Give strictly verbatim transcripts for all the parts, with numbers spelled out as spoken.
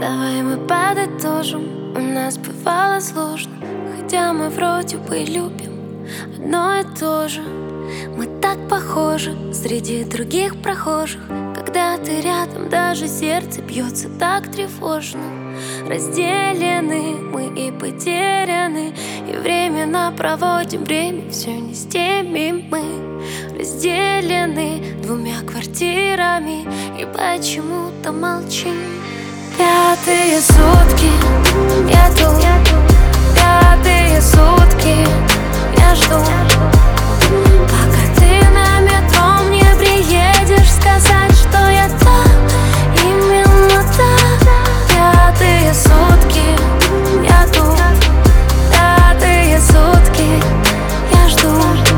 Давай мы подытожим, у нас бывало сложно, хотя мы вроде бы любим одно и то же. Мы так похожи среди других прохожих. Когда ты рядом, даже сердце бьется так тревожно. Разделены мы и потеряны, и временно проводим время все не с теми мы. Разделены двумя квартирами и почему-то молчим. Пятые сутки я тут, пятые сутки я жду, пока ты на метро мне приедешь сказать, что я та, именно та. Пятые сутки я тут, пятые сутки я жду,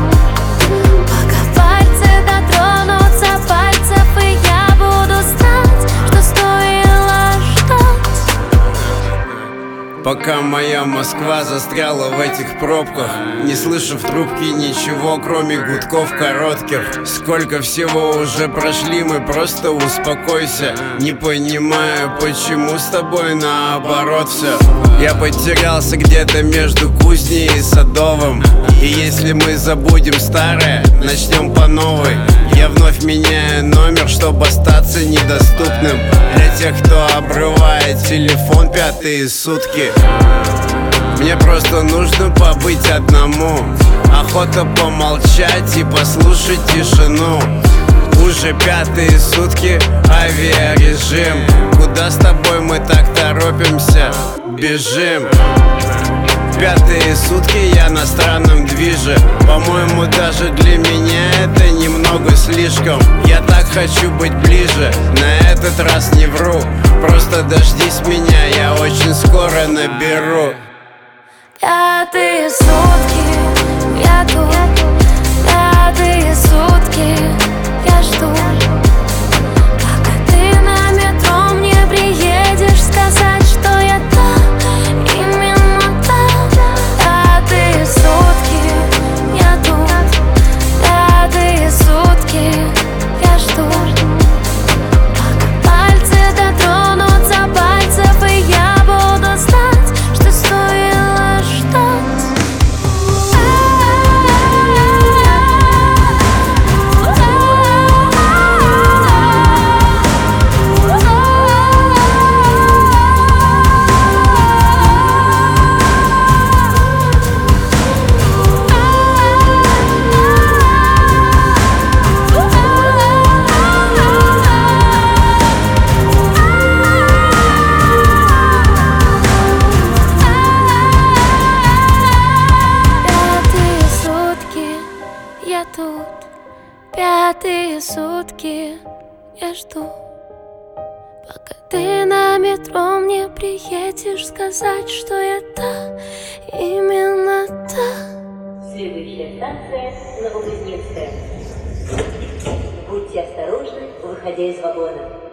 пока пальцы дотронутся пальцев, и я буду знать, что стоило ждать. Пока моя Москва застряла в этих пробках, не слыша в трубке ничего, кроме гудков коротких. Сколько всего уже прошли, мы просто успокойся. Не понимаю, почему с тобой наоборот все. Я потерялся где-то между Кузней и Садовым, и если мы забудем старое, начнем по новой. Я вновь меняю номер, чтобы остаться недоступным для тех, кто обрывает телефон пятые сутки. Мне просто нужно побыть одному, охота помолчать и послушать тишину. Уже пятые сутки авиарежим, куда с тобой мы так торопимся, бежим. Пятые сутки я на странном движе, по-моему, даже для меня это немного слишком. Я так хочу быть ближе, на этот раз не вру. Просто дождись меня, я очень скоро наберу. Пятые сутки я тут, пятые сутки я жду, пока ты на метро мне приедешь сказать, что я та, именно та. Пятые сутки я тут, пятые сутки я жду, пока пальцы дотронутся пальцев, и я буду знать, что стоило ждать. Я тут, пятые сутки я жду, пока ты на метро мне приедешь сказать, что я та, именно та. Следующая станция Новокузнецкая. Будьте осторожны, выходя из вагона.